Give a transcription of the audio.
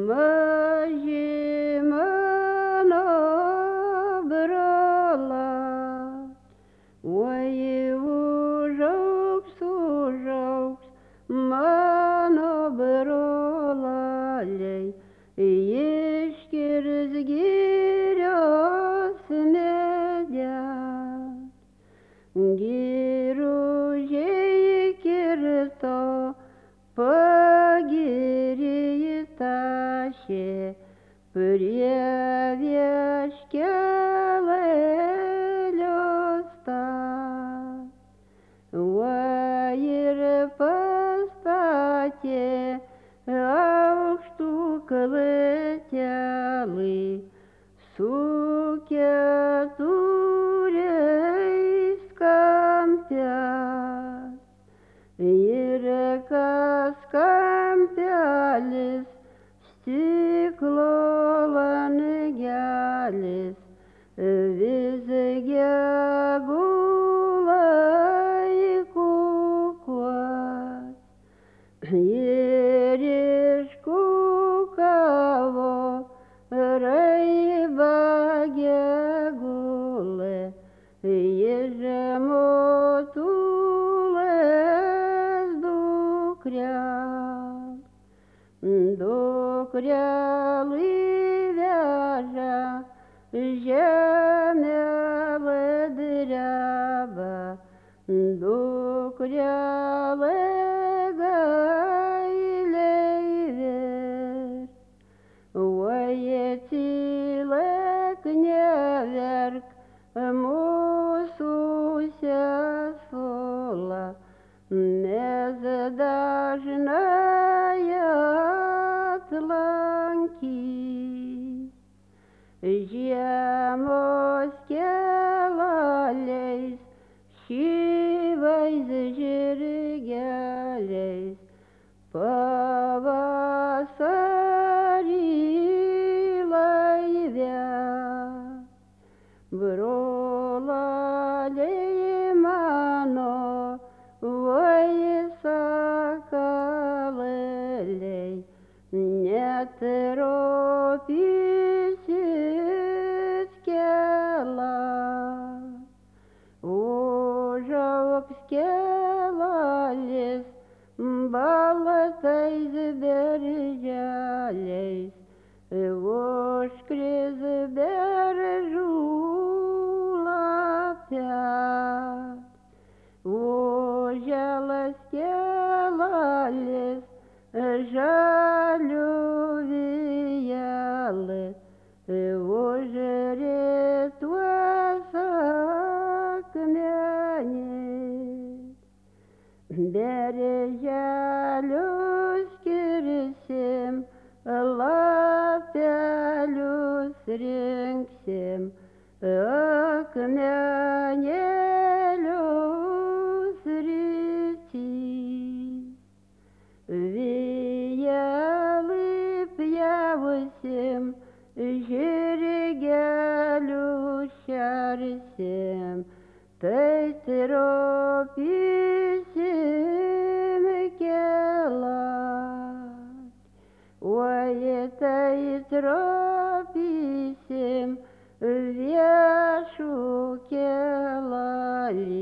Maži mano brola, oi užaugs mano brolaliai, iškirs girios medelį. Giružiai kirto, pagirį tašė, prie vieškelėlio stat. Va ir pastatė aukštų klėtelį su keturiais kampiais. Ir kas kampelis stiklo langelis, vis gegula į kukuos. Ir iškukavo raiba gegulė, iš motulės dukrelį veža, žemė dreba, dukrelė gailiai ver. Oi tylėk, neverk, mūsų sesuo, mes dažnai aplankys. Žiemos kelaliais, šyvais žirgeliais, pavasarį laive. Brolaliai mano, oi sakalėliai, netropisit kelią. Užaugs kelalis baltais berželiais, užkris beržų lapelį. Užželas kelalis žalių vėjelis, užrituos akmenis. Berželius kirsim, lapelius rinksim, akmenėlius ritys. Vėjelį pjausim, žirgelių šersim, tai tropysim kelią. Oi tai tropysim viešų kelią.